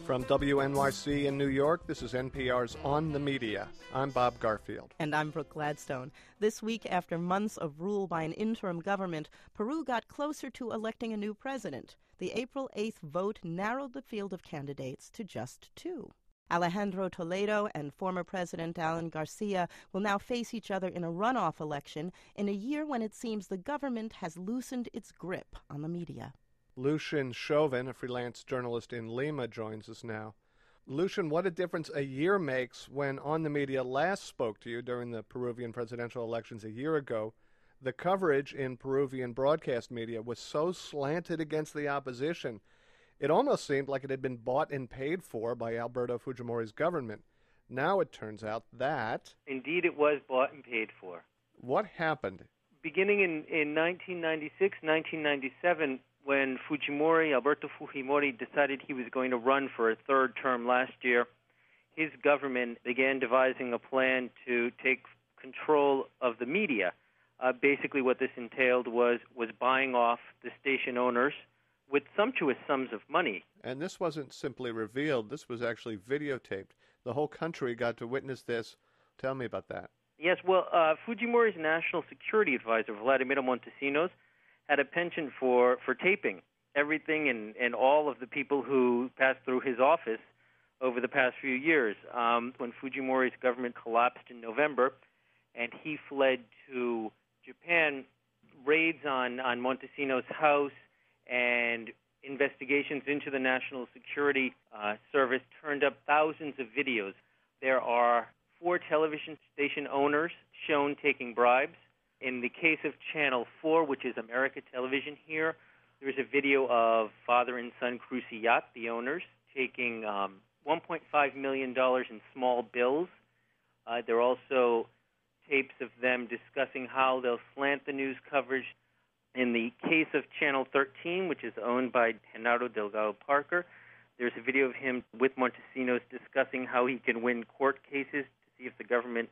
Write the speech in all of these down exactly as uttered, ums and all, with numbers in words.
From W N Y C in New York, this is N P R's On the Media. I'm Bob Garfield. And I'm Brooke Gladstone. This week, after months of rule by an interim government, Peru got closer to electing a new president. The April eighth vote narrowed the field of candidates to just two. Alejandro Toledo and former President Alan Garcia will now face each other in a runoff election in a year when it seems the government has loosened its grip on the media. Lucian Chauvin, a freelance journalist in Lima, joins us now. Lucian, what a difference a year makes when On the Media last spoke to you during the Peruvian presidential elections a year ago. The coverage in Peruvian broadcast media was so slanted against the opposition, it almost seemed like it had been bought and paid for by Alberto Fujimori's government. Now it turns out that... Indeed, it was bought and paid for. What happened? Beginning in, in nineteen ninety-six, nineteen ninety-seven, when Fujimori, Alberto Fujimori, decided he was going to run for a third term last year, his government began devising a plan to take control of the media. Uh, basically what this entailed was, was buying off the station owners with sumptuous sums of money. And this wasn't simply revealed, this was actually videotaped. The whole country got to witness this. Tell me about that. Yes, well, uh, Fujimori's national security advisor, Vladimiro Montesinos, had a penchant for, for taping everything and, and all of the people who passed through his office over the past few years. Um, when Fujimori's government collapsed in November and he fled to Japan, raids on, on Montesinos' house and investigations into the National Security uh, Service turned up thousands of videos. There are four television station owners shown taking bribes. In the case of Channel four, which is America Television here, there's a video of father and son Crucillat, the owners, taking um, one point five million dollars in small bills. Uh, there are also tapes of them discussing how they'll slant the news coverage. In the case of Channel thirteen, which is owned by Genaro Delgado Parker, there's a video of him with Montesinos discussing how he can win court cases to see if the government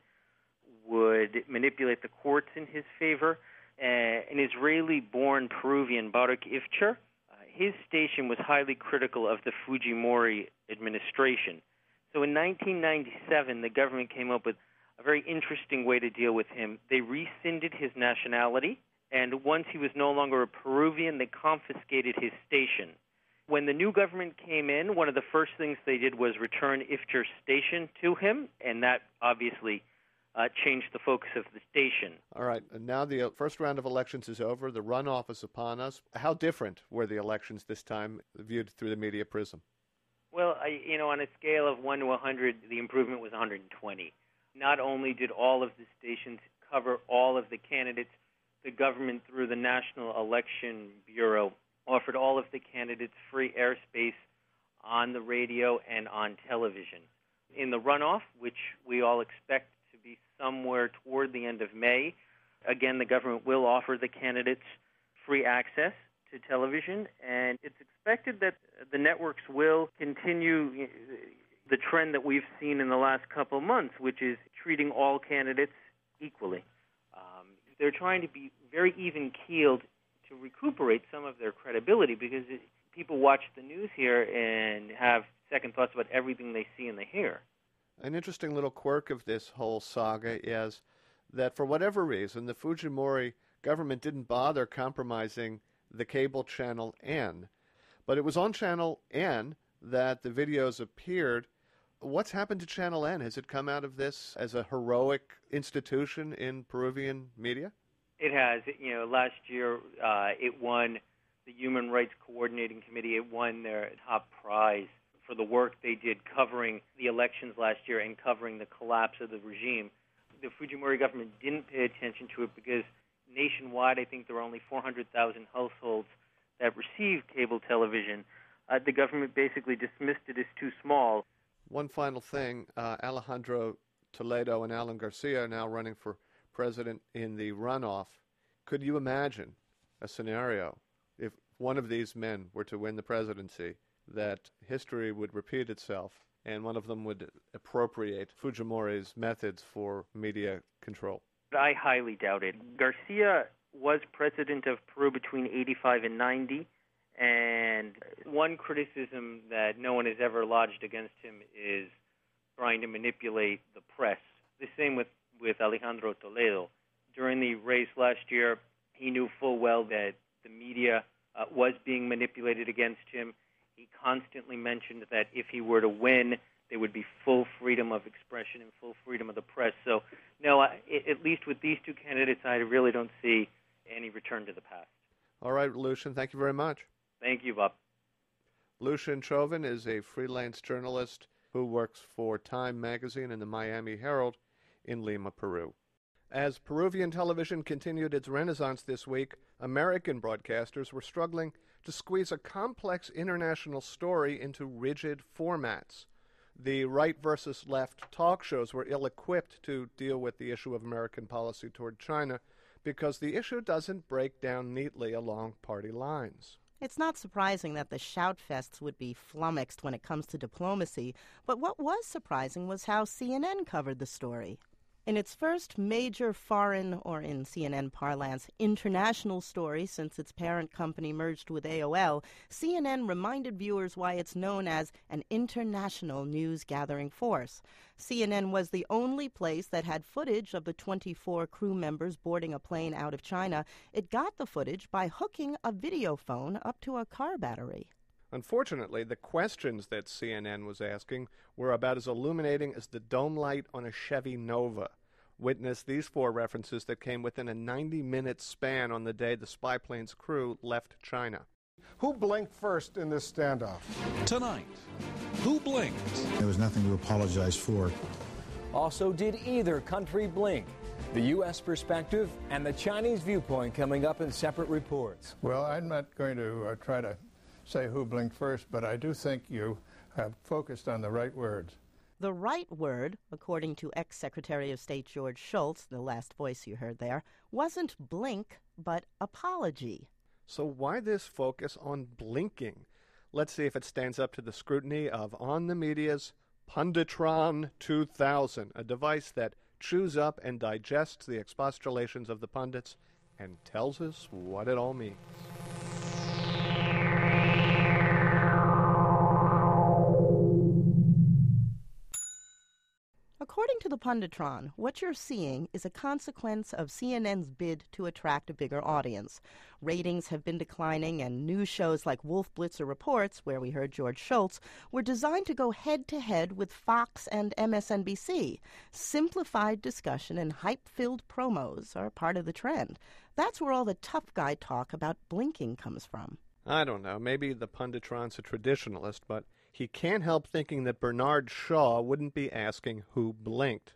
would manipulate the courts in his favor. Uh, an Israeli-born Peruvian, Barak Ifcher, uh, his station was highly critical of the Fujimori administration. So in nineteen ninety-seven, the government came up with a very interesting way to deal with him. They rescinded his nationality, and once he was no longer a Peruvian, they confiscated his station. When the new government came in, one of the first things they did was return Ifcher's station to him, and that obviously Uh, changed the focus of the station. All right. And now the first round of elections is over. The runoff is upon us. How different were the elections this time, viewed through the media prism? Well, I, you know, on a scale of one to one hundred, the improvement was one hundred twenty. Not only did all of the stations cover all of the candidates, the government, through the National Election Bureau, offered all of the candidates free airspace on the radio and on television. In the runoff, which we all expect be somewhere toward the end of May. Again, the government will offer the candidates free access to television, and it's expected that the networks will continue the trend that we've seen in the last couple of months, which is treating all candidates equally. Um, they're trying to be very even-keeled to recuperate some of their credibility, because it, people watch the news here and have second thoughts about everything they see and they hear. An interesting little quirk of this whole saga is that for whatever reason, the Fujimori government didn't bother compromising the cable channel N. But it was on channel N that the videos appeared. What's happened to channel N? Has it come out of this as a heroic institution in Peruvian media? It has. You know, last year uh, it won the Human Rights Coordinating Committee. It won their top prize for the work they did covering the elections last year and covering the collapse of the regime. The Fujimori government didn't pay attention to it because nationwide, I think there are only four hundred thousand households that receive cable television. Uh, the government basically dismissed it as too small. One final thing, uh, Alejandro Toledo and Alan Garcia are now running for president in the runoff. Could you imagine a scenario if one of these men were to win the presidency, that history would repeat itself and one of them would appropriate Fujimori's methods for media control? I highly doubt it. Garcia was president of Peru between eighty-five and ninety, And one criticism that no one has ever lodged against him is trying to manipulate the press. The same with, with Alejandro Toledo. During the race last year, he knew full well that the media uh, was being manipulated against him. He constantly mentioned that if he were to win, there would be full freedom of expression and full freedom of the press. So, no, I, at least with these two candidates, I really don't see any return to the past. All right, Lucian, thank you very much. Thank you, Bob. Lucian Chauvin is a freelance journalist who works for Time magazine and the Miami Herald in Lima, Peru. As Peruvian television continued its renaissance this week, American broadcasters were struggling to squeeze a complex international story into rigid formats. The right versus left talk shows were ill-equipped to deal with the issue of American policy toward China because the issue doesn't break down neatly along party lines. It's not surprising that the shout-fests would be flummoxed when it comes to diplomacy, but what was surprising was how C N N covered the story. In its first major foreign, or in C N N parlance, international story since its parent company merged with A O L, C N N reminded viewers why it's known as an international news-gathering force. C N N was the only place that had footage of the twenty-four crew members boarding a plane out of China. It got the footage by hooking a video phone up to a car battery. Unfortunately, the questions that C N N was asking were about as illuminating as the dome light on a Chevy Nova. Witness these four references that came within a ninety-minute span on the day the spy plane's crew left China. Who blinked first in this standoff? Tonight, who blinked? There was nothing to apologize for. Also, did either country blink? The U S perspective and the Chinese viewpoint coming up in separate reports. Well, I'm not going to uh, try to say who blinked first, but I do think you have focused on the right words. The right word, according to ex-Secretary of State George Shultz, the last voice you heard there, wasn't blink, but apology. So why this focus on blinking? Let's see if it stands up to the scrutiny of On the Media's Punditron two thousand, a device that chews up and digests the expostulations of the pundits and tells us what it all means. According to the Punditron, what you're seeing is a consequence of C N N's bid to attract a bigger audience. Ratings have been declining, and news shows like Wolf Blitzer Reports, where we heard George Shultz, were designed to go head-to-head with Fox and M S N B C. Simplified discussion and hype-filled promos are part of the trend. That's where all the tough guy talk about blinking comes from. I don't know. Maybe the Punditron's a traditionalist, but he can't help thinking that Bernard Shaw wouldn't be asking who blinked.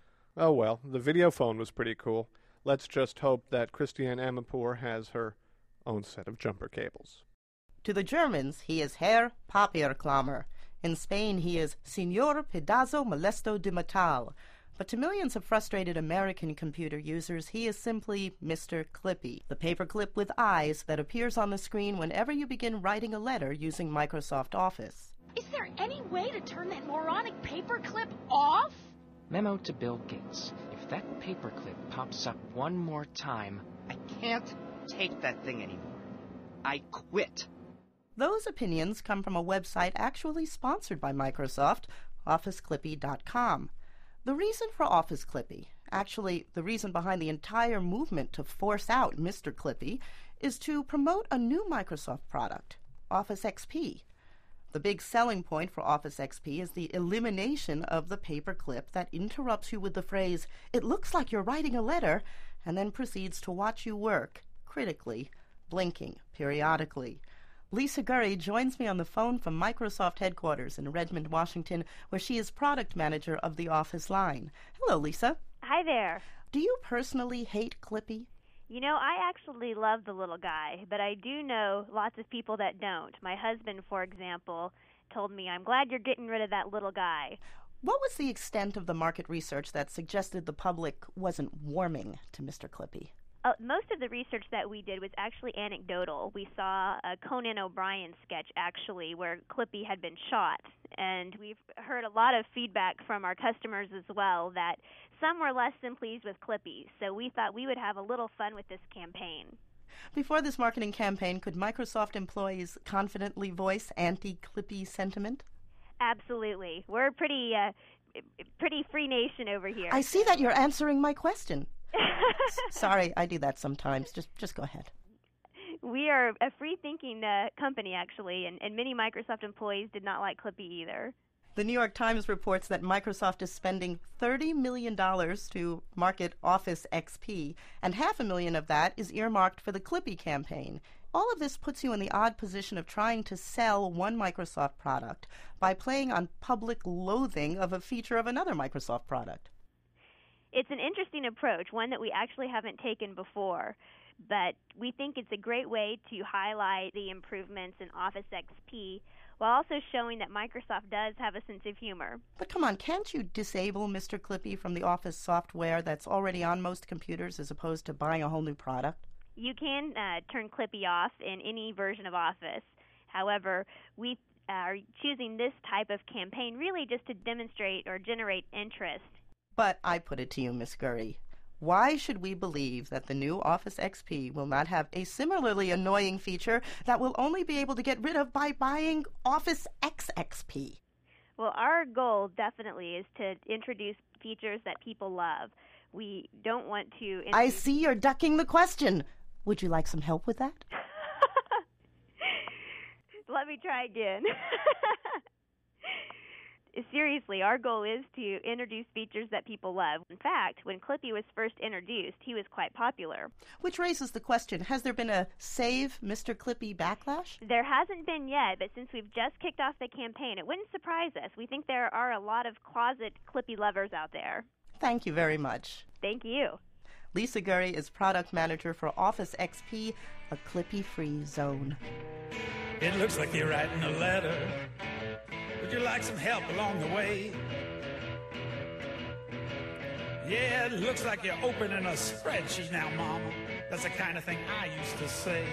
Oh well, the video phone was pretty cool. Let's just hope that Christiane Amanpour has her own set of jumper cables. To the Germans, he is Herr Papierklammer. In Spain, he is Señor Pedazo Molesto de Metal. But to millions of frustrated American computer users, he is simply Mister Clippy, the paperclip with eyes that appears on the screen whenever you begin writing a letter using Microsoft Office. Is there any way to turn that moronic paperclip off? Memo to Bill Gates. If that paperclip pops up one more time, I can't take that thing anymore. I quit. Those opinions come from a website actually sponsored by Microsoft, Office Clippy dot com. The reason for Office Clippy, actually the reason behind the entire movement to force out Mister Clippy, is to promote a new Microsoft product, Office X P. The big selling point for Office X P is the elimination of the paperclip that interrupts you with the phrase, "It looks like you're writing a letter," and then proceeds to watch you work, critically, blinking periodically. Lisa Gurry joins me on the phone from Microsoft headquarters in Redmond, Washington, where she is product manager of the Office line. Hello, Lisa. Hi there. Do you personally hate Clippy? You know, I actually love the little guy, but I do know lots of people that don't. My husband, for example, told me, "I'm glad you're getting rid of that little guy." What was the extent of the market research that suggested the public wasn't warming to Mister Clippy? Uh, most of the research that we did was actually anecdotal. We saw a Conan O'Brien sketch, actually, where Clippy had been shot. And we've heard a lot of feedback from our customers as well that some were less than pleased with Clippy. So we thought we would have a little fun with this campaign. Before this marketing campaign, could Microsoft employees confidently voice anti-Clippy sentiment? Absolutely. We're a pretty, uh, pretty free nation over here. I see that you're answering my question. S- sorry, I do that sometimes. Just, just go ahead. We are a free-thinking uh, company, actually, and, and many Microsoft employees did not like Clippy either. The New York Times reports that Microsoft is spending thirty million dollars to market Office X P, and half a million of that is earmarked for the Clippy campaign. All of this puts you in the odd position of trying to sell one Microsoft product by playing on public loathing of a feature of another Microsoft product. It's an interesting approach, one that we actually haven't taken before, but we think it's a great way to highlight the improvements in Office X P while also showing that Microsoft does have a sense of humor. But come on, can't you disable Mister Clippy from the Office software that's already on most computers as opposed to buying a whole new product? You can uh, turn Clippy off in any version of Office. However, we are choosing this type of campaign really just to demonstrate or generate interest. But I put it to you, Miss Gurry. Why should we believe that the new Office X P will not have a similarly annoying feature that we'll only be able to get rid of by buying Office X X P? Well, our goal definitely is to introduce features that people love. We don't want to... Introduce... I see you're ducking the question. Would you like some help with that? Let me try again. Seriously, our goal is to introduce features that people love. In fact, when Clippy was first introduced, he was quite popular. Which raises the question, has there been a Save Mister Clippy backlash? There hasn't been yet, but since we've just kicked off the campaign, it wouldn't surprise us. We think there are a lot of closet Clippy lovers out there. Thank you very much. Thank you. Lisa Gurry is product manager for Office X P, a Clippy-free zone. It looks like you're writing a letter. Would you like some help along the way? Yeah, it looks like you're opening a spreadsheet now, Mama. That's the kind of thing I used to say.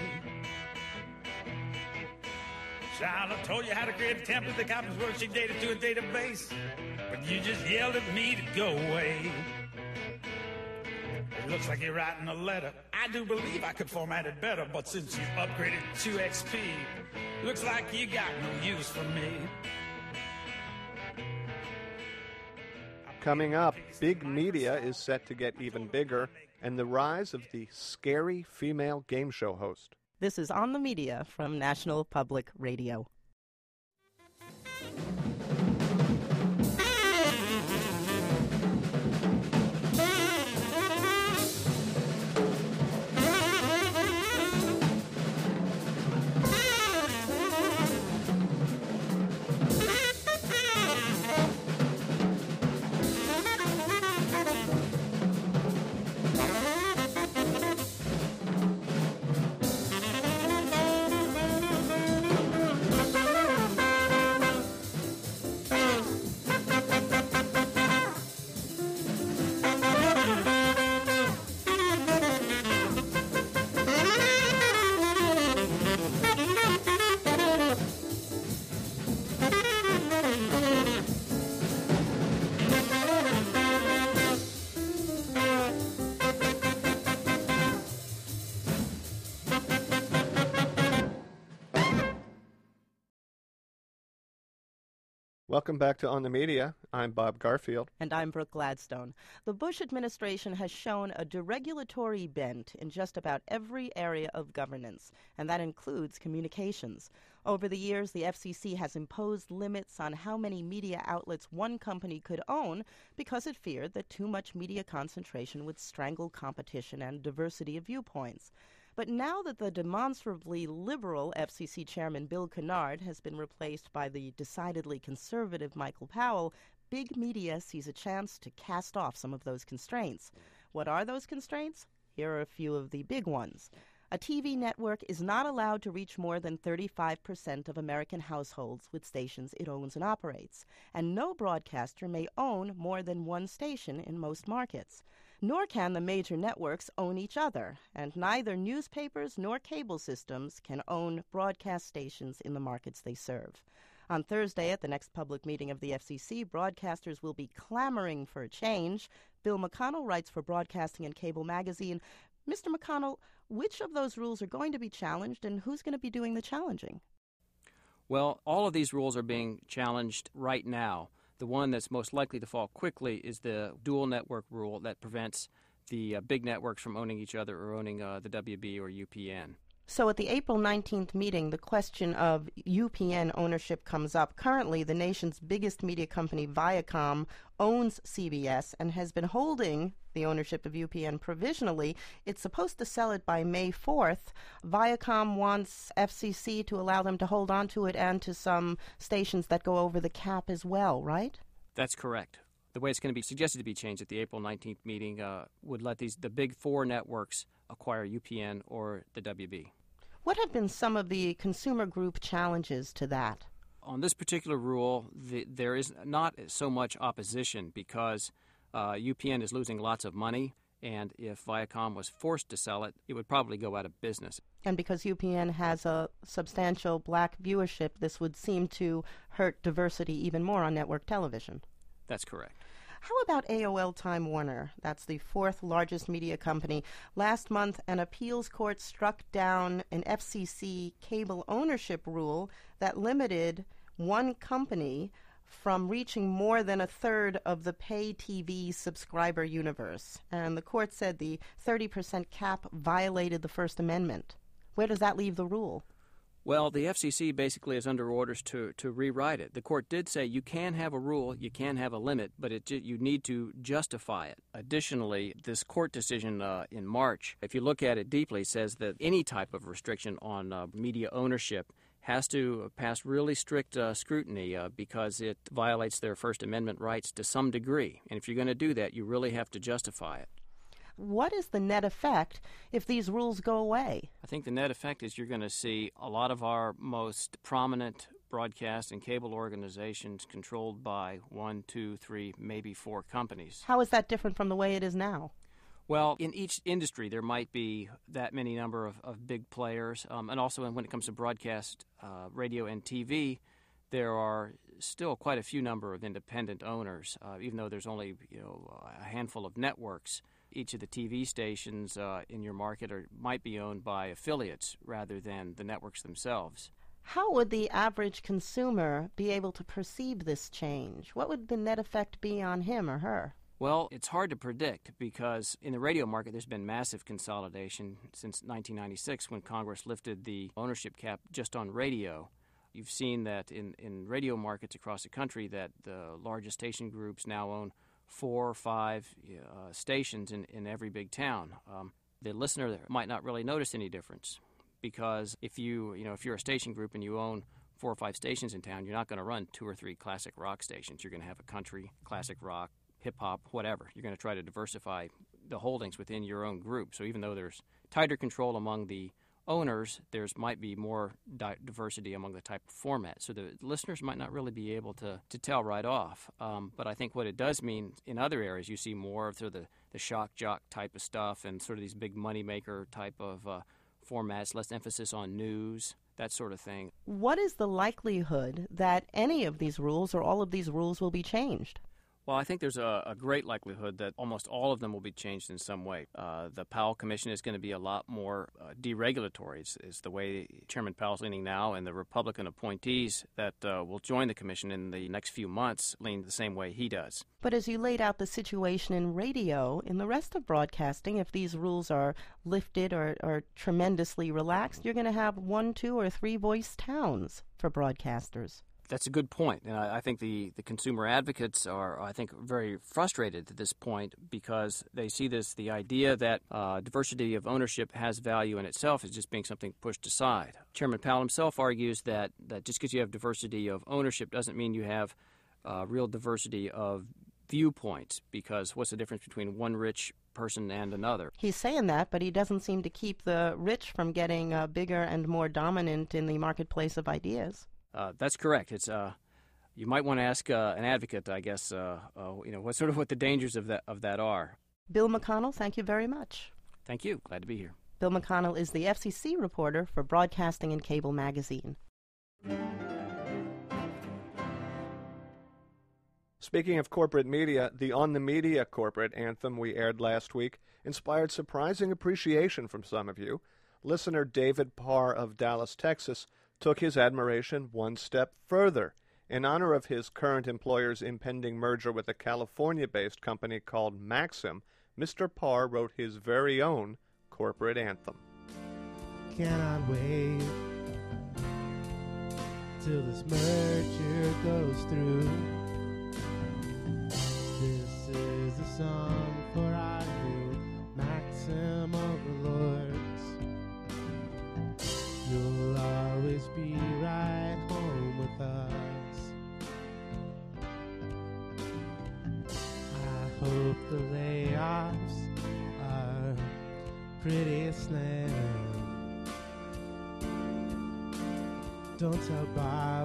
Child, I told you how to create a template that copies worksheet data to a database, but you just yelled at me to go away. It looks like you're writing a letter. I do believe I could format it better, but since you upgraded to X P, looks like you got no use for me. Coming up, big media is set to get even bigger, and the rise of the scary female game show host. This is On the Media from National Public Radio. Welcome back to On the Media. I'm Bob Garfield. And I'm Brooke Gladstone. The Bush administration has shown a deregulatory bent in just about every area of governance, and that includes communications. Over the years, the F C C has imposed limits on how many media outlets one company could own because it feared that too much media concentration would strangle competition and diversity of viewpoints. But now that the demonstrably liberal F C C chairman Bill Kennard has been replaced by the decidedly conservative Michael Powell, big media sees a chance to cast off some of those constraints. What are those constraints? Here are a few of the big ones. A T V network is not allowed to reach more than thirty-five percent of American households with stations it owns and operates, and no broadcaster may own more than one station in most markets. Nor can the major networks own each other, and neither newspapers nor cable systems can own broadcast stations in the markets they serve. On Thursday, at the next public meeting of the F C C, broadcasters will be clamoring for a change. Bill McConnell writes for Broadcasting and Cable magazine. Mister McConnell, which of those rules are going to be challenged, and who's going to be doing the challenging? Well, all of these rules are being challenged right now. The one that's most likely to fall quickly is the dual network rule that prevents the uh, big networks from owning each other or owning uh, the W B or U P N. So at the April nineteenth meeting, the question of U P N ownership comes up. Currently, the nation's biggest media company, Viacom, owns C B S and has been holding the ownership of U P N provisionally. It's supposed to sell it by May fourth. Viacom wants F C C to allow them to hold on to it and to some stations that go over the cap as well, right? That's correct. The way it's going to be suggested to be changed at the April nineteenth meeting uh, would let these the big four networks acquire U P N or the W B. What have been some of the consumer group challenges to that? On this particular rule, the, there is not so much opposition because uh, U P N is losing lots of money, and if Viacom was forced to sell it, it would probably go out of business. And because U P N has a substantial black viewership, this would seem to hurt diversity even more on network television. That's correct. How about A O L Time Warner? That's the fourth largest media company. Last month, an appeals court struck down an F C C cable ownership rule that limited one company from reaching more than a third of the pay T V subscriber universe. And the court said the thirty percent cap violated the First Amendment. Where does that leave the rule? Well, the F C C basically is under orders to, to rewrite it. The court did say you can have a rule, you can have a limit, but it, you need to justify it. Additionally, this court decision uh, in March, if you look at it deeply, says that any type of restriction on uh, media ownership has to pass really strict uh, scrutiny uh, because it violates their First Amendment rights to some degree. And if you're going to do that, you really have to justify it. What is the net effect if these rules go away? I think the net effect is you're going to see a lot of our most prominent broadcast and cable organizations controlled by one, two, three, maybe four companies. How is that different from the way it is now? Well, in each industry, there might be that many number of, of big players. Um, and also when it comes to broadcast, uh, radio, and T V, there are still quite a few number of independent owners, uh, even though there's only you know a handful of networks. Each of the T V stations uh, in your market are, might be owned by affiliates rather than the networks themselves. How would the average consumer be able to perceive this change? What would the net effect be on him or her? Well, it's hard to predict because in the radio market there's been massive consolidation since nineteen ninety-six when Congress lifted the ownership cap just on radio. You've seen that in, in radio markets across the country that the largest station groups now own four or five uh, stations in, in every big town. Um, the listener might not really notice any difference because if you you know if you're a station group and you own four or five stations in town, you're not going to run two or three classic rock stations. You're going to have a country, classic rock, hip-hop, whatever. You're going to try to diversify the holdings within your own group. So even though there's tighter control among the owners, there's might be more di- diversity among the type of format. So the listeners might not really be able to, to tell right off. Um, but I think what it does mean in other areas, you see more of sort of the, the shock jock type of stuff and sort of these big moneymaker type of uh, formats, less emphasis on news, that sort of thing. What is the likelihood that any of these rules or all of these rules will be changed? Well, I think there's a, a great likelihood that almost all of them will be changed in some way. Uh, the Powell Commission is going to be a lot more uh, deregulatory, is, is the way Chairman Powell's leaning now, and the Republican appointees that uh, will join the commission in the next few months lean the same way he does. But as you laid out the situation in radio, in the rest of broadcasting, if these rules are lifted or, or tremendously relaxed, you're going to have one, two, or three voice towns for broadcasters. That's a good point, and I, I think the, the consumer advocates are, I think, very frustrated at this point because they see this, the idea that uh, diversity of ownership has value in itself is just being something pushed aside. Chairman Powell himself argues that, that just because you have diversity of ownership doesn't mean you have uh, real diversity of viewpoints, because what's the difference between one rich person and another? He's saying that, but he doesn't seem to keep the rich from getting uh, bigger and more dominant in the marketplace of ideas. Uh, that's correct. It's uh, you might want to ask uh, an advocate, I guess, uh, uh, you know, what sort of what the dangers of that of that are. Bill McConnell, thank you very much. Thank you. Glad to be here. Bill McConnell is the F C C reporter for Broadcasting and Cable magazine. Speaking of corporate media, the On the Media corporate anthem we aired last week inspired surprising appreciation from some of you. Listener David Parr of Dallas, Texas, took his admiration one step further. In honor of his current employer's impending merger with a California-based company called Maxim, Mister Parr wrote his very own corporate anthem. Cannot wait till this merger goes through. This is a song for our new Maxim overlords. You'll always be right home with us. I hope the layoffs are pretty slim. Don't tell Bob,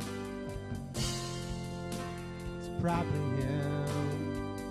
it's probably him.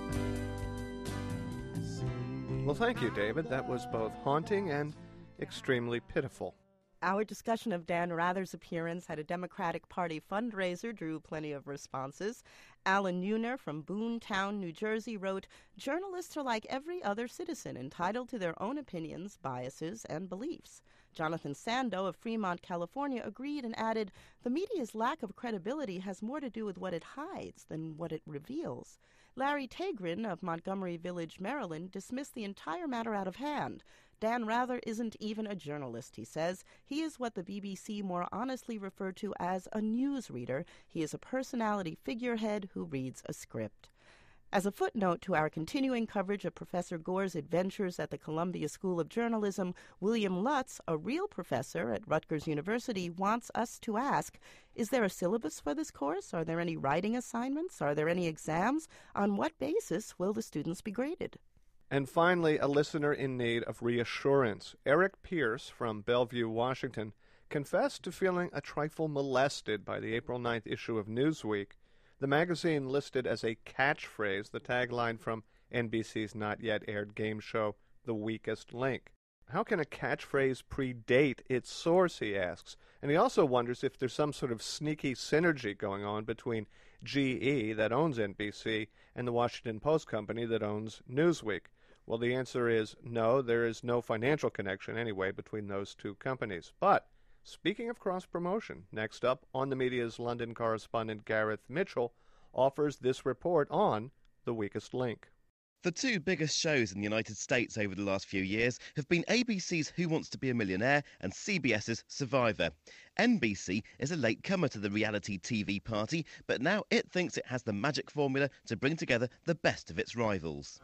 Well, thank you, David. That was both haunting and extremely pitiful. Our discussion of Dan Rather's appearance at a Democratic Party fundraiser drew plenty of responses. Alan Neuner from Boontown, New Jersey wrote, "Journalists are like every other citizen, entitled to their own opinions, biases, and beliefs." Jonathan Sando of Fremont, California agreed and added, "The media's lack of credibility has more to do with what it hides than what it reveals." Larry Tegrin of Montgomery Village, Maryland, dismissed the entire matter out of hand. Dan Rather isn't even a journalist, he says. He is what the B B C more honestly referred to as a newsreader. He is a personality figurehead who reads a script. As a footnote to our continuing coverage of Professor Gore's adventures at the Columbia School of Journalism, William Lutz, a real professor at Rutgers University, wants us to ask, is there a syllabus for this course? Are there any writing assignments? Are there any exams? On what basis will the students be graded? And finally, a listener in need of reassurance. Eric Pierce from Bellevue, Washington, confessed to feeling a trifle molested by the April ninth issue of Newsweek. The magazine listed as a catchphrase the tagline from N B C's not-yet-aired game show, The Weakest Link. How can a catchphrase predate its source, he asks. And he also wonders if there's some sort of sneaky synergy going on between G E, that owns N B C, and the Washington Post company that owns Newsweek. Well, the answer is no, there is no financial connection anyway between those two companies. But speaking of cross-promotion, next up, On the Media's London correspondent Gareth Mitchell offers this report on The Weakest Link. The two biggest shows in the United States over the last few years have been A B C's Who Wants to Be a Millionaire and C B S's Survivor. N B C is a latecomer to the reality T V party, but now it thinks it has the magic formula to bring together the best of its rivals.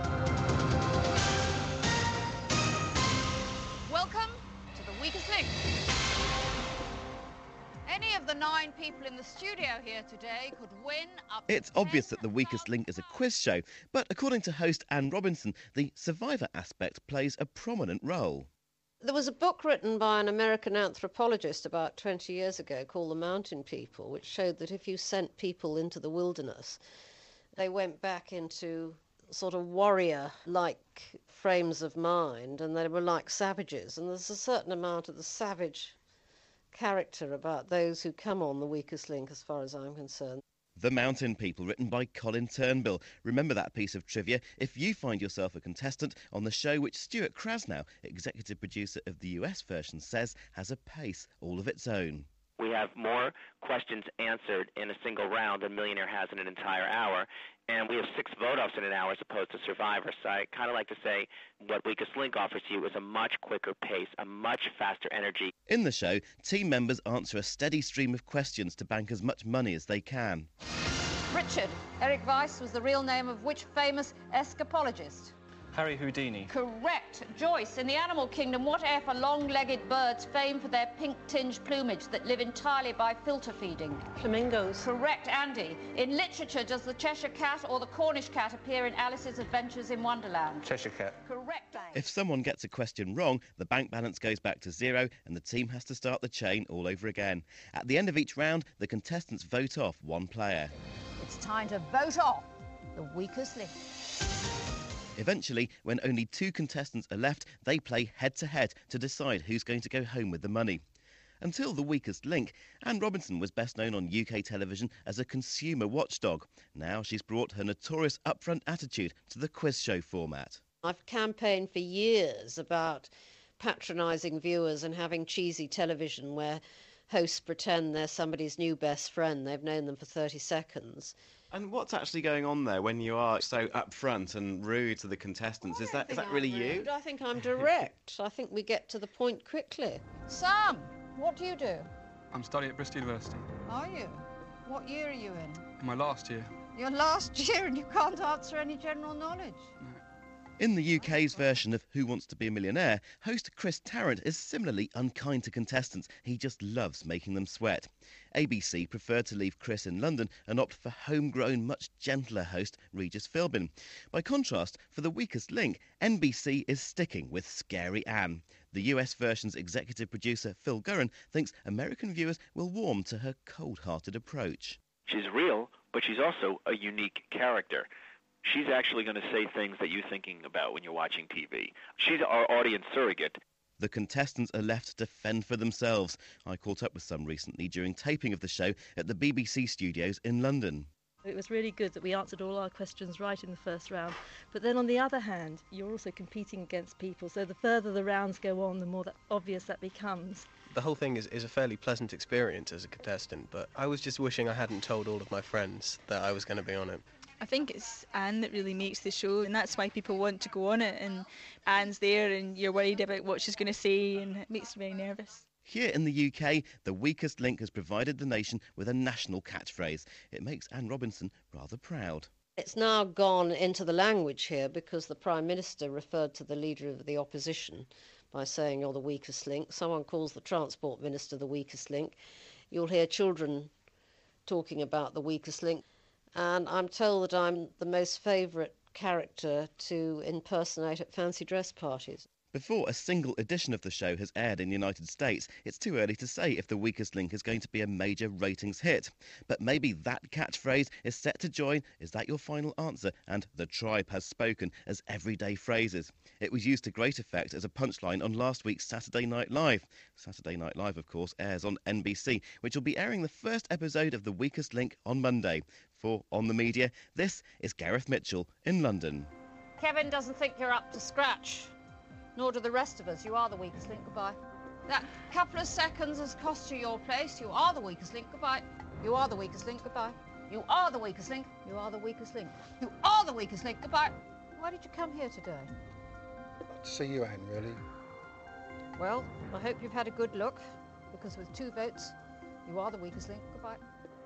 Welcome to The Weakest Link. Any of the nine people in the studio here today could win up to It's obvious that The Weakest Link is a quiz show, but according to host Anne Robinson, the survivor aspect plays a prominent role. There was a book written by an American anthropologist about twenty years ago called The Mountain People, which showed that if you sent people into the wilderness, they went back into sort of warrior-like frames of mind, and they were like savages. And there's a certain amount of the savage character about those who come on The Weakest Link, as far as I'm concerned. The Mountain People, written by Colin Turnbull. Remember that piece of trivia if you find yourself a contestant on the show which Stuart Krasnow, executive producer of the U S version, says has a pace all of its own. We have more questions answered in a single round than Millionaire has in an entire hour, and we have six vote-offs in an hour as opposed to Survivor. So I kind of like to say what Weakest Link offers you is a much quicker pace, a much faster energy. In the show, team members answer a steady stream of questions to bank as much money as they can. Richard. Eric Weiss was the real name of which famous escapologist? Harry Houdini. Correct. Joyce. In the animal kingdom, what air for long-legged birds famed for their pink-tinged plumage that live entirely by filter feeding? Flamingos. Correct. Andy. In literature, does the Cheshire Cat or the Cornish Cat appear in Alice's Adventures in Wonderland? Cheshire Cat. Correct. If someone gets a question wrong, the bank balance goes back to zero and the team has to start the chain all over again. At the end of each round, the contestants vote off one player. It's time to vote off the Weakest Link. Eventually, when only two contestants are left, they play head-to-head to decide who's going to go home with the money. Until The Weakest Link, Anne Robinson was best known on U K television as a consumer watchdog. Now she's brought her notorious upfront attitude to the quiz show format. I've campaigned for years about patronising viewers and having cheesy television where hosts pretend they're somebody's new best friend. They've known them for thirty seconds. And what's actually going on there when you are so upfront and rude to the contestants? Is that is that really you? I think I'm direct. I think we get to the point quickly. Sam, what do you do? I'm studying at Bristol University. Are you? What year are you in? My last year. Your last year and you can't answer any general knowledge? In the U K's version of Who Wants to Be a Millionaire, host Chris Tarrant is similarly unkind to contestants. He just loves making them sweat. A B C preferred to leave Chris in London and opt for homegrown, much gentler host Regis Philbin. By contrast, for The Weakest Link, N B C is sticking with Scary Anne. The U S version's executive producer Phil Gurran thinks American viewers will warm to her cold-hearted approach. She's real, but she's also a unique character. She's actually going to say things that you're thinking about when you're watching T V. She's our audience surrogate. The contestants are left to fend for themselves. I caught up with some recently during taping of the show at the B B C studios in London. It was really good that we answered all our questions right in the first round. But then on the other hand, you're also competing against people. So the further the rounds go on, the more that obvious that becomes. The whole thing is, is a fairly pleasant experience as a contestant, but I was just wishing I hadn't told all of my friends that I was going to be on it. I think it's Anne that really makes the show, and that's why people want to go on it. And Anne's there, and you're worried about what she's going to say, and it makes you very nervous. Here in the U K, The Weakest Link has provided the nation with a national catchphrase. It makes Anne Robinson rather proud. It's now gone into the language here because the Prime Minister referred to the Leader of the Opposition by saying you're the weakest link. Someone calls the Transport Minister the weakest link. You'll hear children talking about the weakest link. And I'm told that I'm the most favourite character to impersonate at fancy dress parties. Before a single edition of the show has aired in the United States, it's too early to say if The Weakest Link is going to be a major ratings hit. But maybe that catchphrase is set to join Is That Your Final Answer? And The Tribe Has Spoken as everyday phrases. It was used to great effect as a punchline on last week's Saturday Night Live. Saturday Night Live, of course, airs on N B C, which will be airing the first episode of The Weakest Link on Monday. For On the Media, this is Gareth Mitchell in London. Kevin doesn't think you're up to scratch. Nor do the rest of us. You are the weakest link. Goodbye. That couple of seconds has cost you your place. You are the weakest link. Goodbye. You are the weakest link. Goodbye. You are the weakest link. You are the weakest link. You are the weakest link. Goodbye. Why did you come here today? To see you, Anne, really. Well, I hope you've had a good look, because with two votes, you are the weakest link. Goodbye.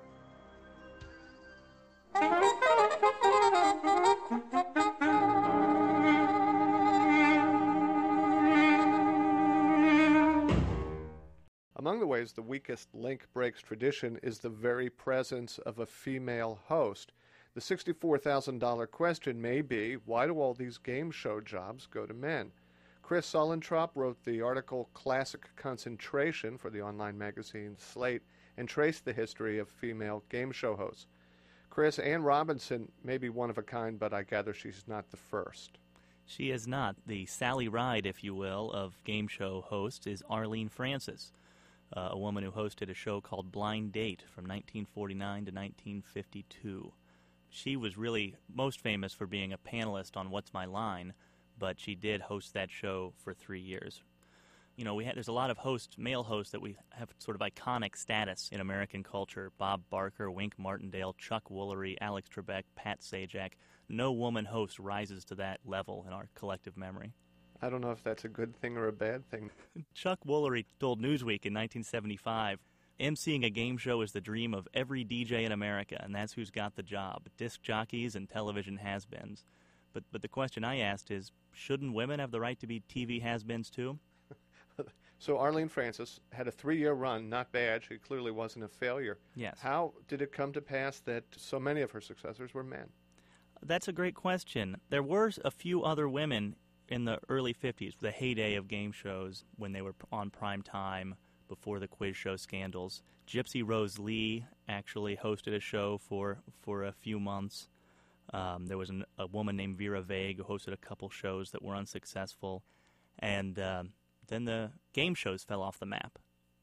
Among the ways The Weakest Link breaks tradition is the very presence of a female host. The sixty-four thousand dollars question may be, why do all these game show jobs go to men? Chris Sullentrop wrote the article Classic Concentration for the online magazine Slate and traced the history of female game show hosts. Chris, Anne Robinson may be one of a kind, but I gather she's not the first. She is not. The Sally Ride, if you will, of game show hosts is Arlene Francis. Uh, a woman who hosted a show called Blind Date from nineteen forty-nine to nineteen fifty-two. She was really most famous for being a panelist on What's My Line, but she did host that show for three years. You know, we had, there's a lot of hosts, male hosts, that we have sort of iconic status in American culture. Bob Barker, Wink Martindale, Chuck Woolery, Alex Trebek, Pat Sajak. No woman host rises to that level in our collective memory. I don't know if that's a good thing or a bad thing. Chuck Woolery told Newsweek in nineteen seventy-five, emceeing a game show is the dream of every D J in America, and that's who's got the job, disc jockeys and television has-beens. But but the question I asked is, shouldn't women have the right to be T V has-beens too? So Arlene Francis had a three-year run, not bad. She clearly wasn't a failure. Yes. How did it come to pass that so many of her successors were men? That's a great question. There were a few other women in the early fifties, the heyday of game shows when they were on prime time before the quiz show scandals. Gypsy Rose Lee actually hosted a show for, for a few months. Um, there was an, a woman named Vera Vague who hosted a couple shows that were unsuccessful. And uh, then the game shows fell off the map.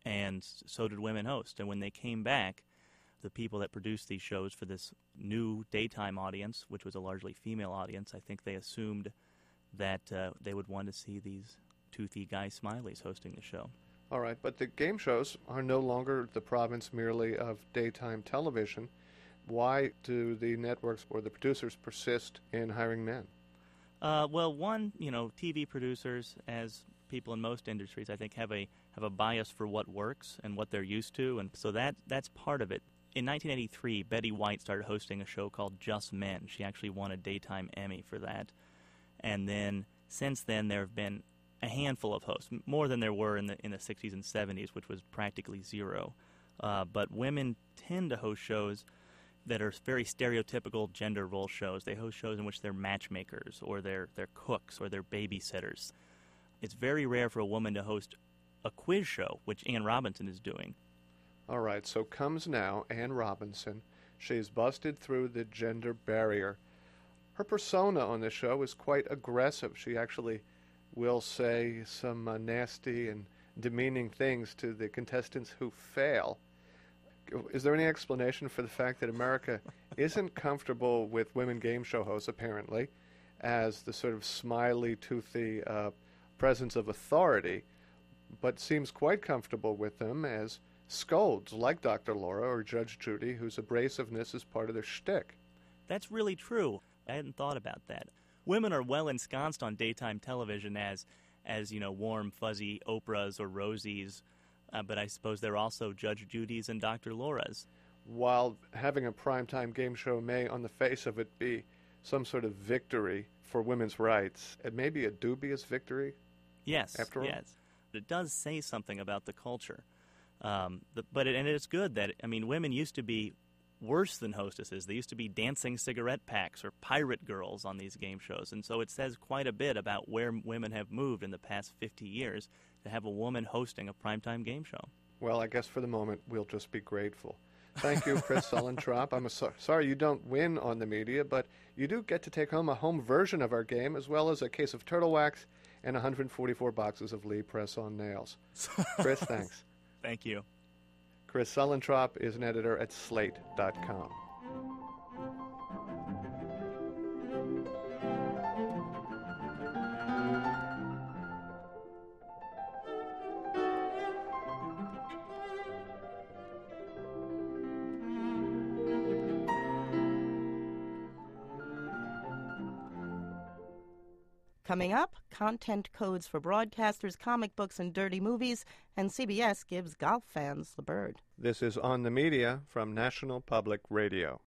and so did women host. And when they came back, the people that produced these shows for this new daytime audience, which was a largely female audience, I think they assumed that uh, they would want to see these toothy Guy Smileys hosting the show. All right, but the game shows are no longer the province merely of daytime television. Why do the networks or the producers persist in hiring men? Uh, well, one, you know, T V producers, as people in most industries, I think, have a have a bias for what works and what they're used to, and so that that's part of it. In nineteen eighty-three, Betty White started hosting a show called Just Men. She actually won a daytime Emmy for that. And then, since then, there have been a handful of hosts, more than there were in the in the sixties and seventies, which was practically zero. Uh, but women tend to host shows that are very stereotypical gender role shows. They host shows in which they're matchmakers, or they're, they're cooks, or they're babysitters. It's very rare for a woman to host a quiz show, which Ann Robinson is doing. All right, so comes now Ann Robinson. She's busted through the gender barrier. Her persona on the show is quite aggressive. She actually will say some uh, nasty and demeaning things to the contestants who fail. Is there any explanation for the fact that America isn't comfortable with women game show hosts, apparently, as the sort of smiley, toothy uh, presence of authority, but seems quite comfortable with them as scolds, like Doctor Laura or Judge Judy, whose abrasiveness is part of their shtick? That's really true. I hadn't thought about that. Women are well ensconced on daytime television as, as you know, warm, fuzzy Oprahs or Rosies, uh, but I suppose they're also Judge Judys and Doctor Lauras. While having a primetime game show may, on the face of it, be some sort of victory for women's rights, it may be a dubious victory. Yes, after all. yes. It does say something about the culture. Um, the, but it, and it's good that, I mean, women used to be worse than hostesses. They used to be dancing cigarette packs or pirate girls on these game shows. And so it says quite a bit about where women have moved in the past fifty years to have a woman hosting a primetime game show. Well, I guess for the moment we'll just be grateful. Thank you, Chris Suellentrop. I'm a so- sorry you don't win on the media, but you do get to take home a home version of our game, as well as a case of turtle wax and one hundred forty-four boxes of Lee press-on nails. Chris, thanks. Thank you. Chris Suellentrop is an editor at slate dot com. Coming up, content codes for broadcasters, comic books, and dirty movies, and C B S gives golf fans the bird. This is On the Media from National Public Radio.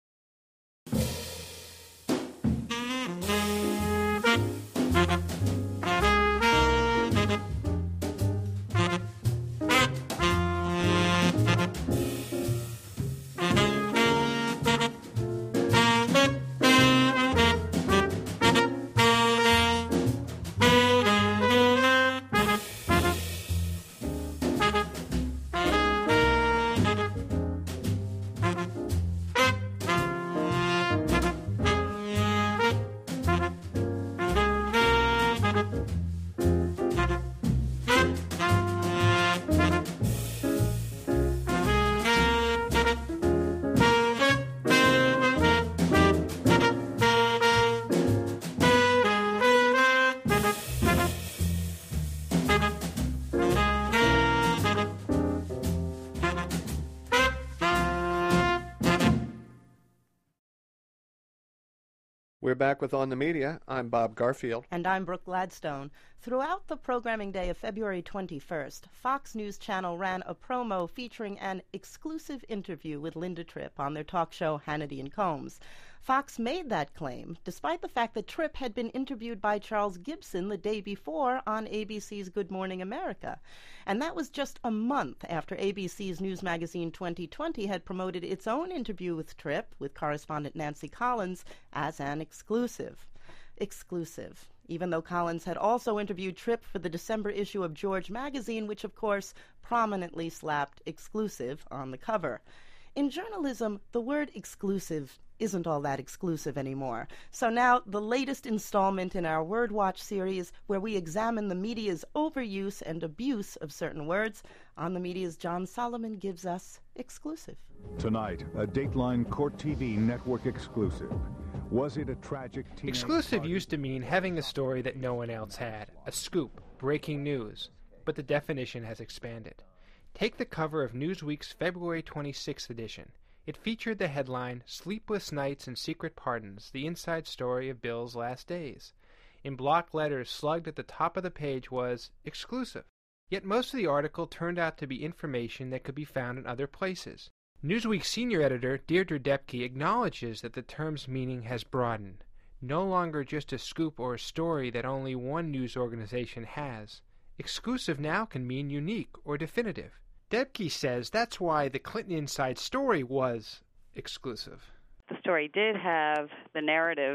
We're back with On the Media. I'm Bob Garfield. And I'm Brooke Gladstone. Throughout the programming day of February twenty-first, Fox News Channel ran a promo featuring an exclusive interview with Linda Tripp on their talk show Hannity and Combs. Fox made that claim despite the fact that Tripp had been interviewed by Charles Gibson the day before on A B C's Good Morning America. And that was just a month after A B C's News Magazine twenty twenty had promoted its own interview with Tripp with correspondent Nancy Collins as an exclusive. Exclusive. Even though Collins had also interviewed Tripp for the December issue of George magazine, which of course prominently slapped exclusive on the cover. In journalism, the word exclusive isn't all that exclusive anymore. So now, the latest installment in our Word Watch series, where we examine the media's overuse and abuse of certain words, On the Media's John Solomon gives us exclusive. Tonight, a Dateline Court T V network exclusive. Was it a tragic teenage Exclusive party? used to mean having a story that no one else had, a scoop, breaking news, but the definition has expanded. Take the cover of Newsweek's February twenty-sixth edition. It featured the headline, Sleepless Nights and Secret Pardons, the inside story of Bill's last days. In block letters slugged at the top of the page was, exclusive. Yet most of the article turned out to be information that could be found in other places. Newsweek senior editor Deirdre Depke acknowledges that the term's meaning has broadened. No longer just a scoop or a story that only one news organization has. Exclusive now can mean unique or definitive. Debke says that's why the Clinton Inside Story was exclusive. The story did have the narrative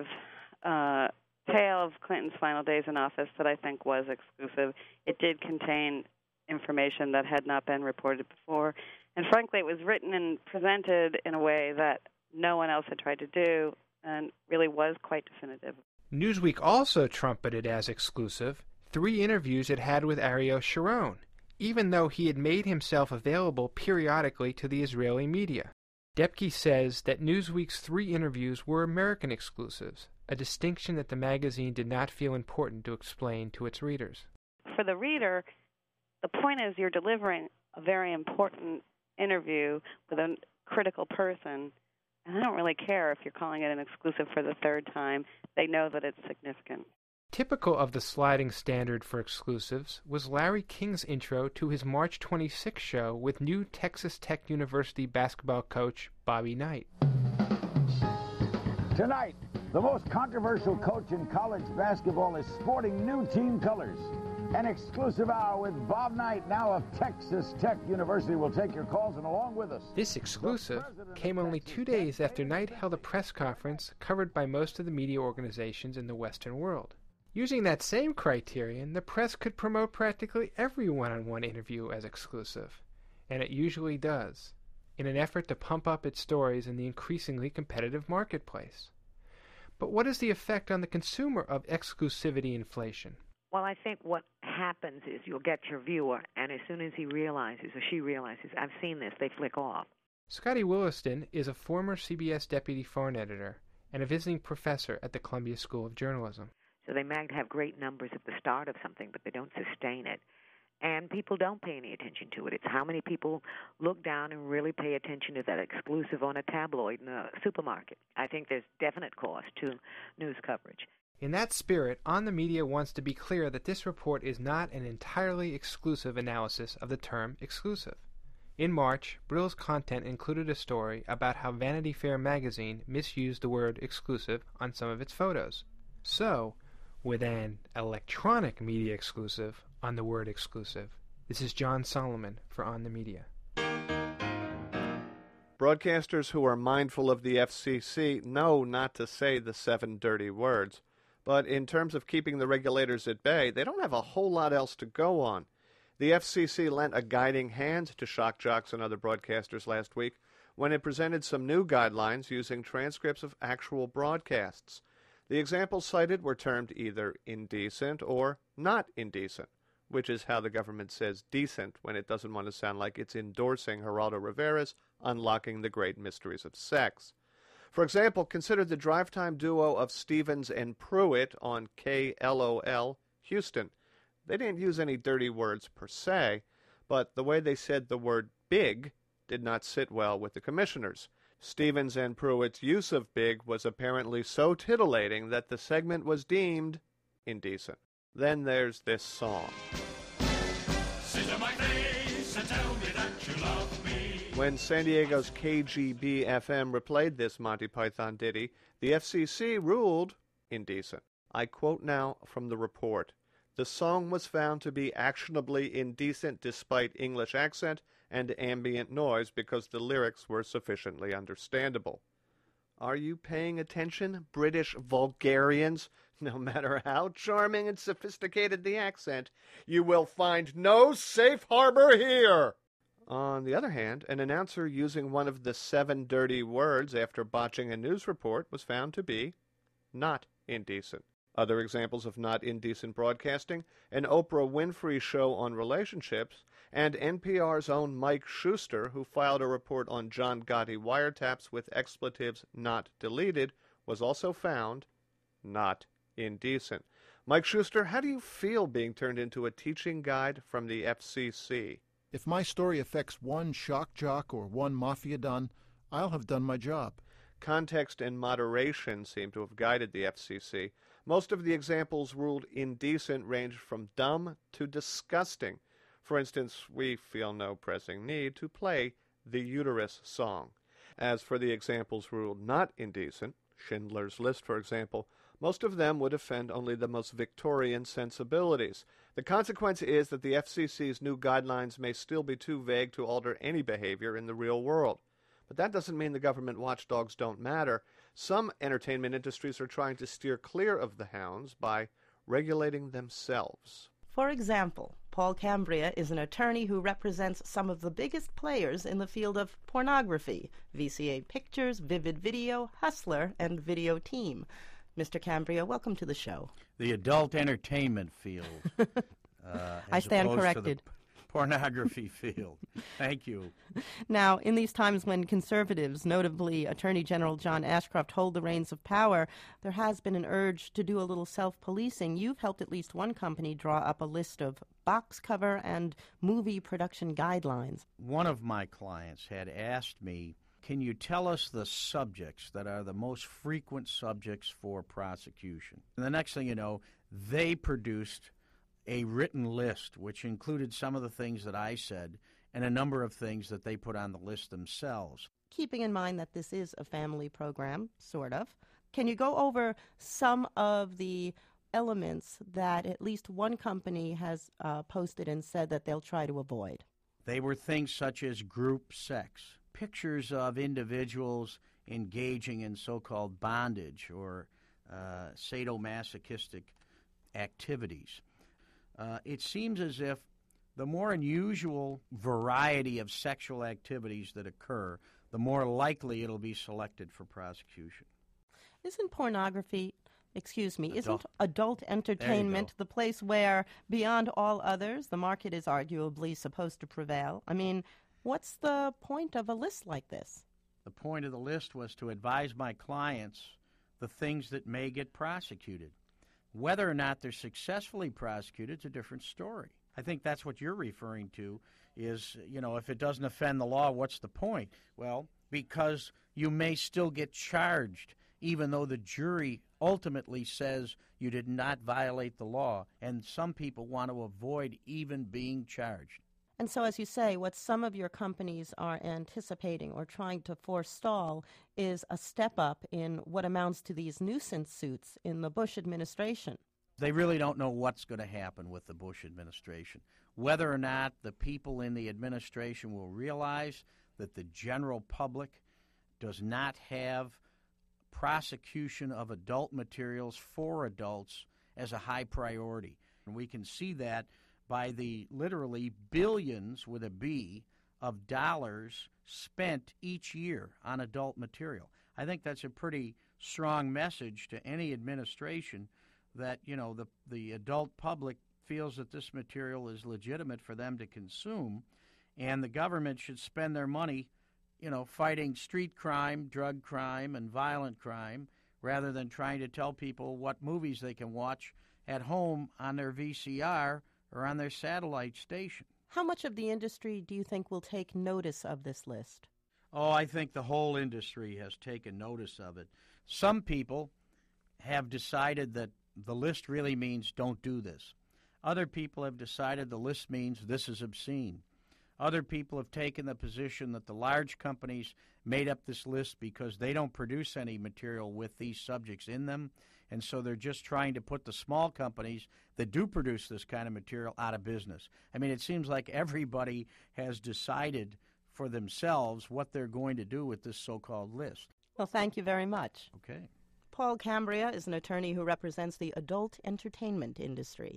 uh, tale of Clinton's final days in office that I think was exclusive. It did contain information that had not been reported before. And frankly, it was written and presented in a way that no one else had tried to do and really was quite definitive. Newsweek also trumpeted as exclusive three interviews it had with Ariel Sharon, even though he had made himself available periodically to the Israeli media. Depke says that Newsweek's three interviews were American exclusives, a distinction that the magazine did not feel important to explain to its readers. For the reader, the point is you're delivering a very important interview with a critical person, and I don't really care if you're calling it an exclusive for the third time. They know that it's significant. Typical of the sliding standard for exclusives was Larry King's intro to his March twenty-sixth show with new Texas Tech University basketball coach Bobby Knight. Tonight, the most controversial coach in college basketball is sporting new team colors. An exclusive hour with Bob Knight, now of Texas Tech University. Will take your calls and along with us. This exclusive came only two days after Knight held a press conference covered by most of the media organizations in the Western world. Using that same criterion, the press could promote practically every one-on-one interview as exclusive, and it usually does, in an effort to pump up its stories in the increasingly competitive marketplace. But what is the effect on the consumer of exclusivity inflation? Well, I think what happens is you'll get your viewer, and as soon as he realizes or she realizes, I've seen this, they flick off. Scotty Williston is a former C B S deputy foreign editor and a visiting professor at the Columbia School of Journalism. So they might have great numbers at the start of something, but they don't sustain it. And people don't pay any attention to it. It's how many people look down and really pay attention to that exclusive on a tabloid in a supermarket. I think there's definite cost to news coverage. In that spirit, On the Media wants to be clear that this report is not an entirely exclusive analysis of the term exclusive. In March, Brill's content included a story about how Vanity Fair magazine misused the word exclusive on some of its photos. So, with an electronic media exclusive on the word exclusive, this is John Solomon for On the Media. Broadcasters who are mindful of the F C C know not to say the seven dirty words. But in terms of keeping the regulators at bay, they don't have a whole lot else to go on. The F C C lent a guiding hand to shock jocks and other broadcasters last week when it presented some new guidelines using transcripts of actual broadcasts. The examples cited were termed either indecent or not indecent, which is how the government says decent when it doesn't want to sound like it's endorsing Geraldo Rivera's Unlocking the Great Mysteries of Sex. For example, consider the drive-time duo of Stevens and Pruitt on K L O L Houston. They didn't use any dirty words per se, but the way they said the word big did not sit well with the commissioners. Stevens and Pruitt's use of big was apparently so titillating that the segment was deemed indecent. Then there's this song. Sit on my face and tell me that you love me. When San Diego's K G B F M replayed this Monty Python ditty, the F C C ruled indecent. I quote now from the report. The song was found to be actionably indecent despite English accent and ambient noise because the lyrics were sufficiently understandable. Are you paying attention, British vulgarians? No matter how charming and sophisticated the accent, you will find no safe harbor here. On the other hand, an announcer using one of the seven dirty words after botching a news report was found to be not indecent. Other examples of not indecent broadcasting, an Oprah Winfrey show on relationships, and N P R's own Mike Schuster, who filed a report on John Gotti wiretaps with expletives not deleted, was also found not indecent. Mike Schuster, how do you feel being turned into a teaching guide from the F C C? If my story affects one shock jock or one mafia don, I'll have done my job. Context and moderation seem to have guided the F C C. Most of the examples ruled indecent ranged from dumb to disgusting. For instance, we feel no pressing need to play the Uterus song. As for the examples ruled not indecent, Schindler's List, for example, most of them would offend only the most Victorian sensibilities. The consequence is that the F C C's new guidelines may still be too vague to alter any behavior in the real world. But that doesn't mean the government watchdogs don't matter. Some entertainment industries are trying to steer clear of the hounds by regulating themselves. For example, Paul Cambria is an attorney who represents some of the biggest players in the field of pornography, V C A Pictures, Vivid Video, Hustler, and Video Team. Mister Cambria, welcome to the show. The adult entertainment field. uh, I stand corrected. Pornography field. Thank you. Now, in these times when conservatives, notably Attorney General John Ashcroft, hold the reins of power, there has been an urge to do a little self-policing. You've helped at least one company draw up a list of box cover and movie production guidelines. One of my clients had asked me, can you tell us the subjects that are the most frequent subjects for prosecution? And the next thing you know, they produced a written list which included some of the things that I said and a number of things that they put on the list themselves. Keeping in mind that this is a family program, sort of, can you go over some of the elements that at least one company has uh, posted and said that they'll try to avoid? They were things such as group sex, pictures of individuals engaging in so-called bondage or uh, sadomasochistic activities. Uh, it seems as if the more unusual variety of sexual activities that occur, the more likely it'll be selected for prosecution. Isn't pornography, excuse me, Adult. isn't adult entertainment the place where, beyond all others, the market is arguably supposed to prevail? I mean, what's the point of a list like this? The point of the list was to advise my clients the things that may get prosecuted. Whether or not they're successfully prosecuted is a different story. I think that's what you're referring to is, you know, if it doesn't offend the law, what's the point? Well, because you may still get charged, even though the jury ultimately says you did not violate the law, and some people want to avoid even being charged. And so, as you say, what some of your companies are anticipating or trying to forestall is a step up in what amounts to these nuisance suits in the Bush administration. They really don't know what's going to happen with the Bush administration. Whether or not the people in the administration will realize that the general public does not have prosecution of adult materials for adults as a high priority. And we can see that by the literally billions with a B of dollars spent each year on adult material. I think that's a pretty strong message to any administration that, you know, the, the adult public feels that this material is legitimate for them to consume, and the government should spend their money, you know, fighting street crime, drug crime, and violent crime, rather than trying to tell people what movies they can watch at home on their V C R or on their satellite station. How much of the industry do you think will take notice of this list? Oh, I think the whole industry has taken notice of it. Some people have decided that the list really means don't do this. Other people have decided the list means this is obscene. Other people have taken the position that the large companies made up this list because they don't produce any material with these subjects in them, and so they're just trying to put the small companies that do produce this kind of material out of business. I mean, it seems like everybody has decided for themselves what they're going to do with this so-called list. Well, thank you very much. Okay. Paul Cambria is an attorney who represents the adult entertainment industry.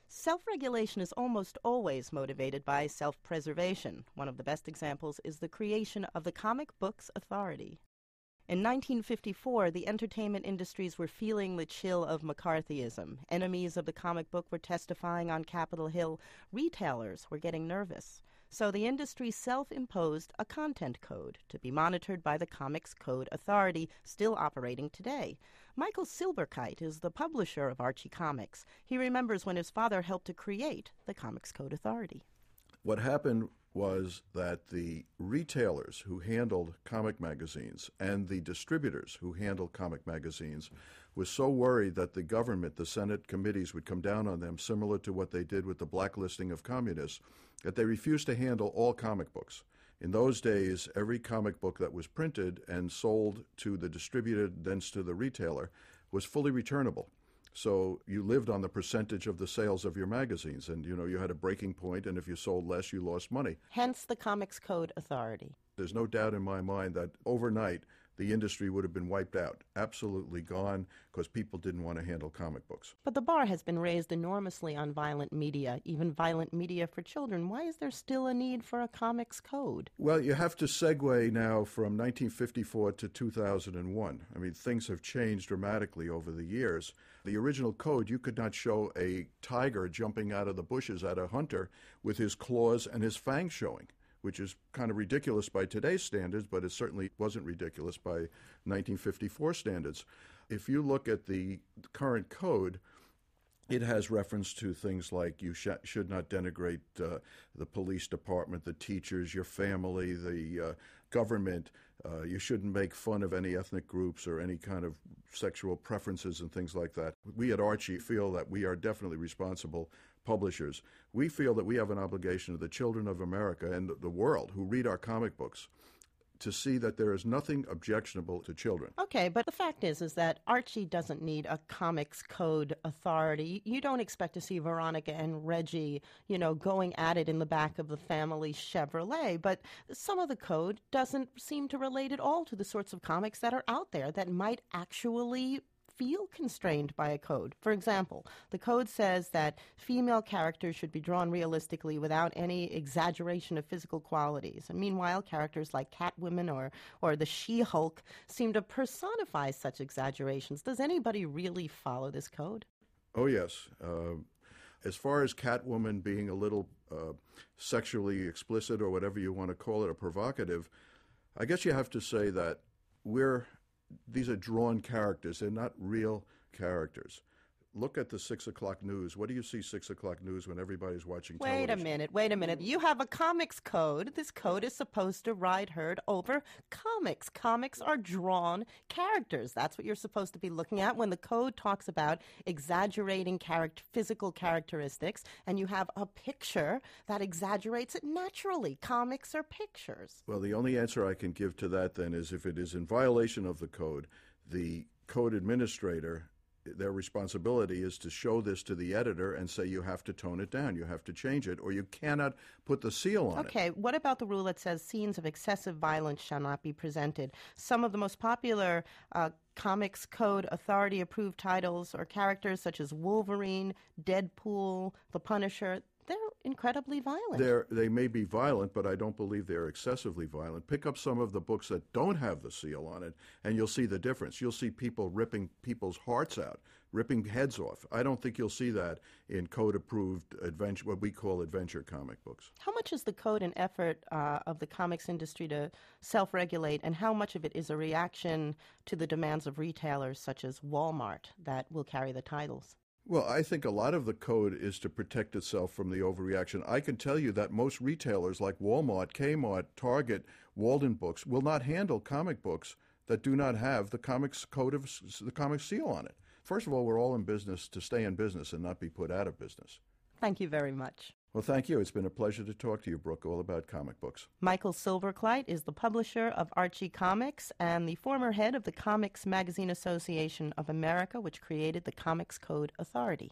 Self-regulation is almost always motivated by self-preservation. One of the best examples is the creation of the Comic Books Authority. In nineteen fifty-four, the entertainment industries were feeling the chill of McCarthyism. Enemies of the comic book were testifying on Capitol Hill. Retailers were getting nervous. So the industry self-imposed a content code to be monitored by the Comics Code Authority, still operating today. Michael Silberkite is the publisher of Archie Comics. He remembers when his father helped to create the Comics Code Authority. What happened was that the retailers who handled comic magazines and the distributors who handled comic magazines was so worried that the government, the Senate committees, would come down on them, similar to what they did with the blacklisting of communists, that they refused to handle all comic books. In those days, every comic book that was printed and sold to the distributor, then to the retailer, was fully returnable. So you lived on the percentage of the sales of your magazines, and you know you had a breaking point, and if you sold less, you lost money. Hence the Comics Code Authority. There's no doubt in my mind that overnight the industry would have been wiped out, absolutely gone, because people didn't want to handle comic books. But the bar has been raised enormously on violent media, even violent media for children. Why is there still a need for a comics code? Well, you have to segue now from nineteen fifty-four to two thousand one. I mean, things have changed dramatically over the years. The original code, you could not show a tiger jumping out of the bushes at a hunter with his claws and his fangs showing, which is kind of ridiculous by today's standards, but it certainly wasn't ridiculous by nineteen fifty-four standards. If you look at the current code, it has reference to things like you sh- should not denigrate uh, the police department, the teachers, your family, the uh, government. Uh, you shouldn't make fun of any ethnic groups or any kind of sexual preferences and things like that. We at Archie feel that we are definitely responsible publishers. We feel that we have an obligation to the children of America and the world who read our comic books to see that there is nothing objectionable to children. Okay, but the fact is is that Archie doesn't need a comics code authority. You don't expect to see Veronica and Reggie, you know, going at it in the back of the family Chevrolet, but some of the code doesn't seem to relate at all to the sorts of comics that are out there that might actually feel constrained by a code. For example, the code says that female characters should be drawn realistically without any exaggeration of physical qualities. And meanwhile, characters like Catwoman or, or the She-Hulk seem to personify such exaggerations. Does anybody really follow this code? Oh, yes. Uh, as far as Catwoman being a little uh, sexually explicit or whatever you want to call it, or provocative, I guess you have to say that we're these are drawn characters. They're not real characters. Look at the six o'clock news. What do you see six o'clock news when everybody's watching television? Wait a minute, wait a minute. You have a comics code. This code is supposed to ride herd over comics. Comics are drawn characters. That's what you're supposed to be looking at when the code talks about exaggerating character, physical characteristics, and you have a picture that exaggerates it naturally. Comics are pictures. Well, the only answer I can give to that then is if it is in violation of the code, the code administrator, their responsibility is to show this to the editor and say you have to tone it down, you have to change it, or you cannot put the seal on it. Okay, what about the rule that says scenes of excessive violence shall not be presented? Some of the most popular uh, Comics Code Authority-approved titles or characters such as Wolverine, Deadpool, The Punisher, they're incredibly violent. They're, they may be violent, but I don't believe they're excessively violent. Pick up some of the books that don't have the seal on it, and you'll see the difference. You'll see people ripping people's hearts out, ripping heads off. I don't think you'll see that in code-approved adventure, what we call adventure comic books. How much is the code an effort uh, of the comics industry to self-regulate, and how much of it is a reaction to the demands of retailers such as Walmart that will carry the titles? Well, I think a lot of the code is to protect itself from the overreaction. I can tell you that most retailers like Walmart, Kmart, Target, Walden Books will not handle comic books that do not have the comics code of the comic seal on it. First of all, we're all in business to stay in business and not be put out of business. Thank you very much. Well, thank you. It's been a pleasure to talk to you, Brooke, all about comic books. Michael Silberkite is the publisher of Archie Comics and the former head of the Comics Magazine Association of America, which created the Comics Code Authority.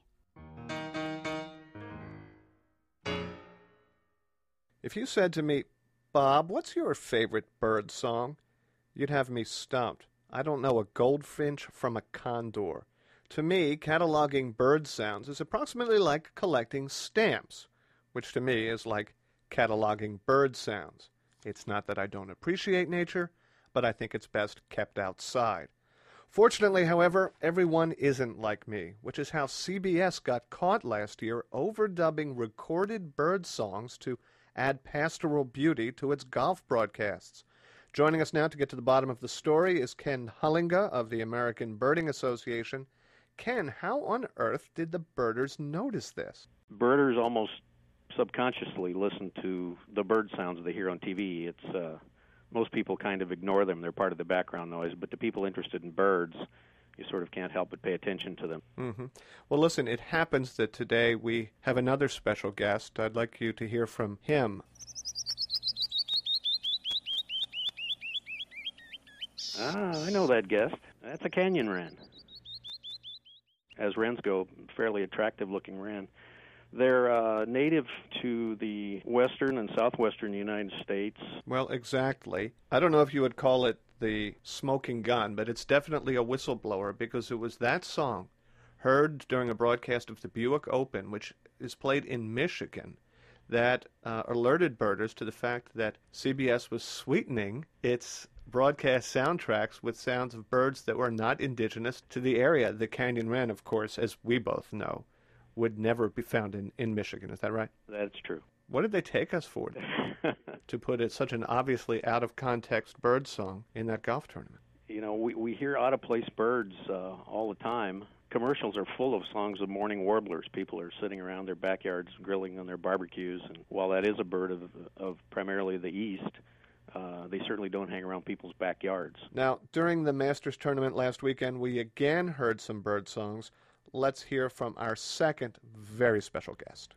If you said to me, Bob, what's your favorite bird song? You'd have me stumped. I don't know a goldfinch from a condor. To me, cataloging bird sounds is approximately like collecting stamps, which to me is like cataloging bird sounds. It's not that I don't appreciate nature, but I think it's best kept outside. Fortunately, however, everyone isn't like me, which is how C B S got caught last year overdubbing recorded bird songs to add pastoral beauty to its golf broadcasts. Joining us now to get to the bottom of the story is Ken Hullinga of the American Birding Association. Ken, how on earth did the birders notice this? Birders almost subconsciously listen to the bird sounds they hear on T V. It's uh, most people kind of ignore them. They're part of the background noise. But the people interested in birds, you sort of can't help but pay attention to them. Mm-hmm. Well, listen, it happens that today we have another special guest. I'd like you to hear from him. Ah, I know that guest. That's a canyon wren. As wrens go, fairly attractive-looking wren. They're uh, native to the western and southwestern United States. Well, exactly. I don't know if you would call it the smoking gun, but it's definitely a whistleblower because it was that song heard during a broadcast of the Buick Open, which is played in Michigan, that uh, alerted birders to the fact that C B S was sweetening its broadcast soundtracks with sounds of birds that were not indigenous to the area. The canyon wren, of course, as we both know, would never be found in, in Michigan. Is that right? That's true. What did they take us for to put it, such an obviously out-of-context bird song in that golf tournament? You know, we, we hear out-of-place birds uh, all the time. Commercials are full of songs of mourning warblers. People are sitting around their backyards grilling on their barbecues, and while that is a bird of, of primarily the east, Uh, they certainly don't hang around people's backyards. Now, during the Masters tournament last weekend, we again heard some bird songs. Let's hear from our second very special guest.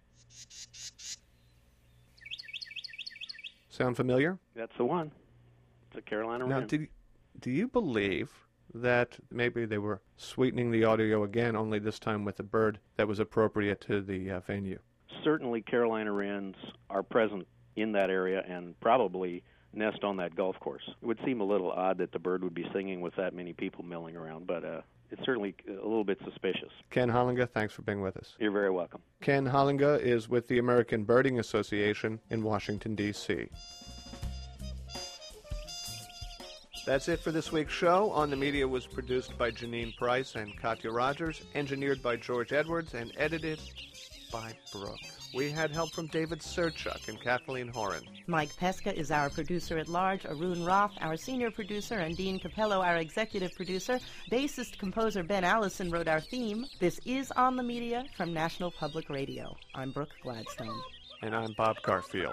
Sound familiar? That's the one. It's a Carolina Now, wren. do, do you believe that maybe they were sweetening the audio again, only this time with a bird that was appropriate to the uh, venue? Certainly Carolina wrens are present in that area and probably nest on that golf course. It would seem a little odd that the bird would be singing with that many people milling around, but uh, it's certainly a little bit suspicious. Ken Hullinga, thanks for being with us. You're very welcome. Ken Hullinga is with the American Birding Association in Washington, D C That's it for this week's show. On the Media was produced by Janine Price and Katya Rogers, engineered by George Edwards, and edited by Brooke. We had help from David Serchuk and Kathleen Horan. Mike Pesca is our producer-at-large, Arun Roth, our senior producer, and Dean Capello, our executive producer. Bassist-composer Ben Allison wrote our theme. This is On the Media from National Public Radio. I'm Brooke Gladstone. And I'm Bob Garfield.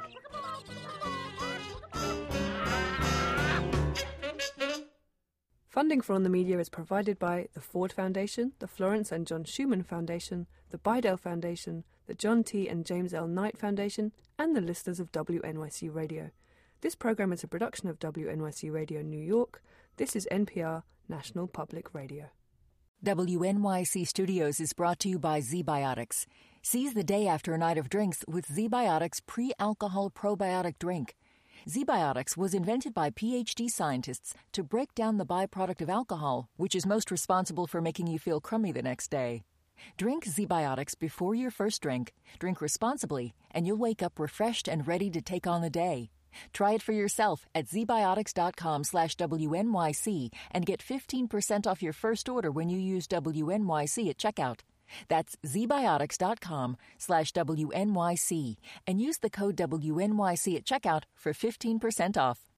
Funding for On the Media is provided by the Ford Foundation, the Florence and John Schumann Foundation, the Bidell Foundation, the John T. and James L. Knight Foundation, and the listeners of W N Y C Radio. This program is a production of W N Y C Radio New York. This is N P R, National Public Radio. W N Y C Studios is brought to you by ZBiotics. Seize the day after a night of drinks with ZBiotics pre-alcohol probiotic drink. ZBiotics was invented by P H D scientists to break down the byproduct of alcohol, which is most responsible for making you feel crummy the next day. Drink ZBiotics before your first drink, drink responsibly, and you'll wake up refreshed and ready to take on the day. Try it for yourself at zbiotics.com slash WNYC and get fifteen percent off your first order when you use W N Y C at checkout. That's zbiotics.com slash WNYC and use the code W N Y C at checkout for fifteen percent off.